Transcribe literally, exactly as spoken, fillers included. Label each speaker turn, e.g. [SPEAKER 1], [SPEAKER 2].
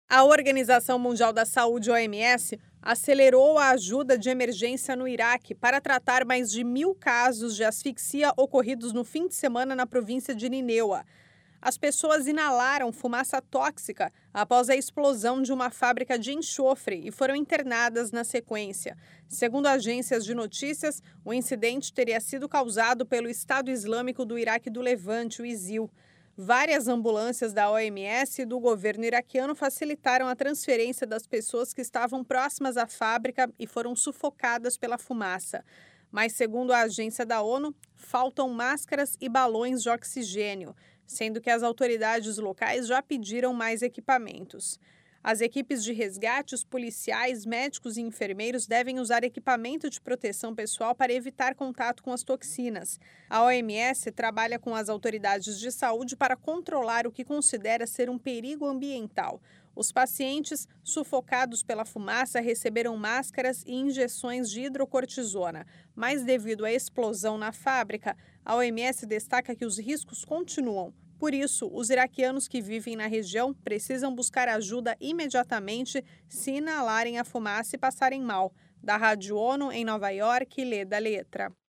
[SPEAKER 1] A Organização Mundial da Saúde, O M S, acelerou a ajuda de emergência no Iraque para tratar mais de mil casos de asfixia ocorridos no fim de semana na província de Ninewa. As pessoas inalaram fumaça tóxica após a explosão de uma fábrica de enxofre e foram internadas na sequência. Segundo agências de notícias, o incidente teria sido causado pelo Estado Islâmico do Iraque do Levante, o ISIL. Várias ambulâncias da O M S e do governo iraquiano facilitaram a transferência das pessoas que estavam próximas à fábrica e foram sufocadas pela fumaça. Mas, segundo a agência da ONU, faltam máscaras e balões de oxigênio, sendo que as autoridades locais já pediram mais equipamentos. As equipes de resgate, os policiais, médicos e enfermeiros devem usar equipamento de proteção pessoal para evitar contato com as toxinas. A O M S trabalha com as autoridades de saúde para controlar o que considera ser um perigo ambiental. Os pacientes, sufocados pela fumaça, receberam máscaras e injeções de hidrocortisona. Mas, devido à explosão na fábrica, a O M S destaca que os riscos continuam. Por isso, os iraquianos que vivem na região precisam buscar ajuda imediatamente se inalarem a fumaça e passarem mal. Da Rádio ONU, em Nova York, Leda Letra.